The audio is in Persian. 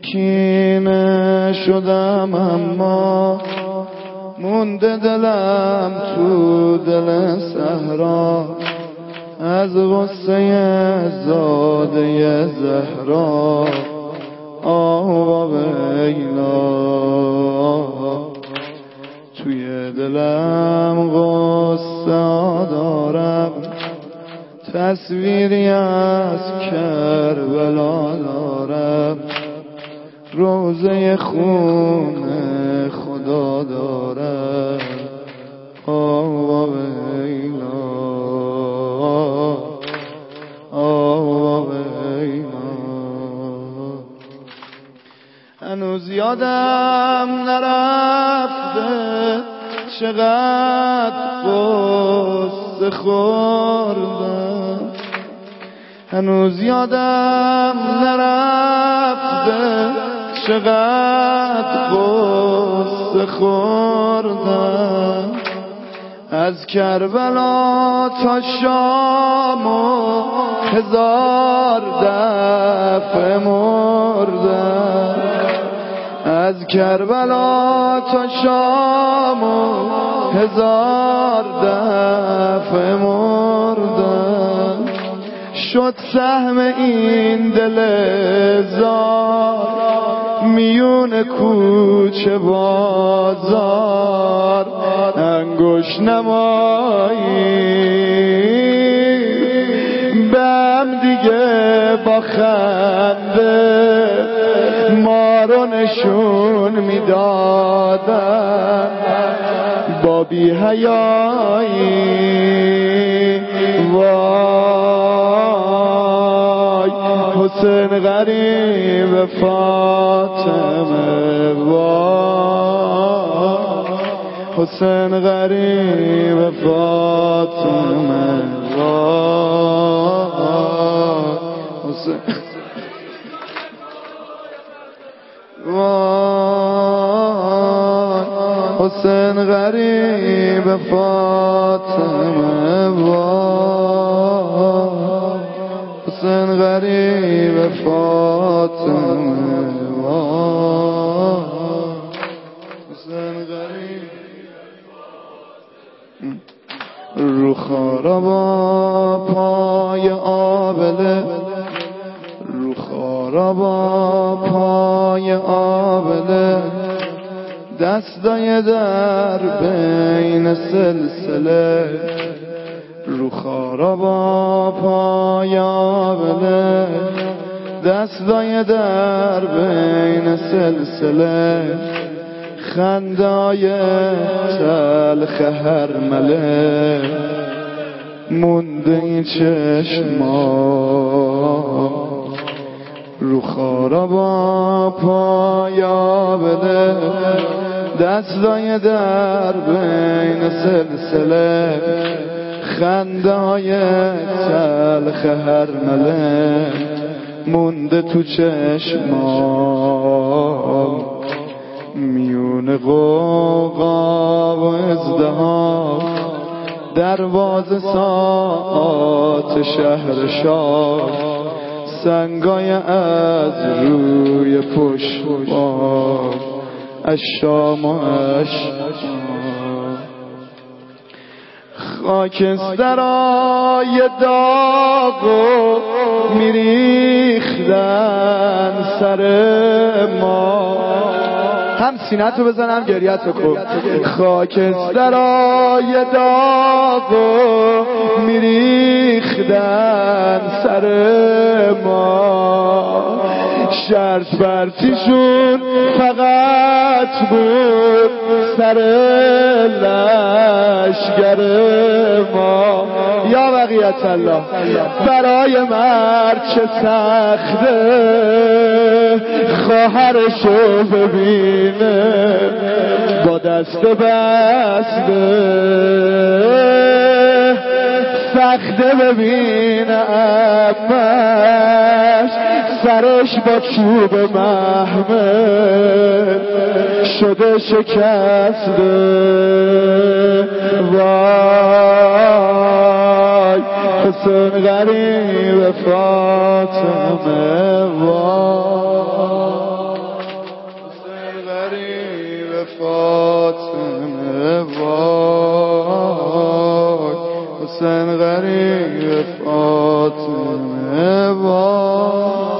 کینه شدم اما مونده دلم تو دل صحرا از غصه زاده زهرا آه ویلا توی دلم غصه دارم تصویری از کربلا دارم روزه خون خدا دارم آه ویلا آه ویلا هنوز یادم نرفته چقدر غصه خوردم هنوز یادم نرفته چقدر غصه خوردم از کربلا تا شام و 1000 دفعه مردم از کربلا تا شام و 1000 دفعه مردم شد سهم این دل زار میون کوچه بازار انگوش نمایی بهم دیگه با خنده ما رو نشون میدادن با بی حیایی وای حسین غریب فاطمه وای حسین غریب فاطمه وای حسین حسین غریب فاطمه وای حسین غریب فاطمه وای حسین غریب رو خارا پای آبله رو خارا پای آبله دستای در بین سلسله رو خارا پای آبله دستای در بین سلسله خندای تلخ هرمله مونده این چشما رو خارا پای آبله دستای در بین سلسله خندای تلخ هرمله مونده تو چشمام میون قوقا و ازدهام دروازه ساعات شهر شاه سنگای از روی پشت بام اشام و اشام خاکسترای داغ و میریختن سر ما هم سینه‌تو بزنم گریه‌تو کن خاکسترای داغ و میریختن سر ما شرط برتیشون فقط بود سر لشگر ما یا بقیت الله برای مرد چه سخته خواهرشو ببینه با دست بسته سخته ببینه امش سرش با چوب محمل شده شکسته وای حسین غریب فاطمه وای فاطمه وای حسین غریب فاطمه وای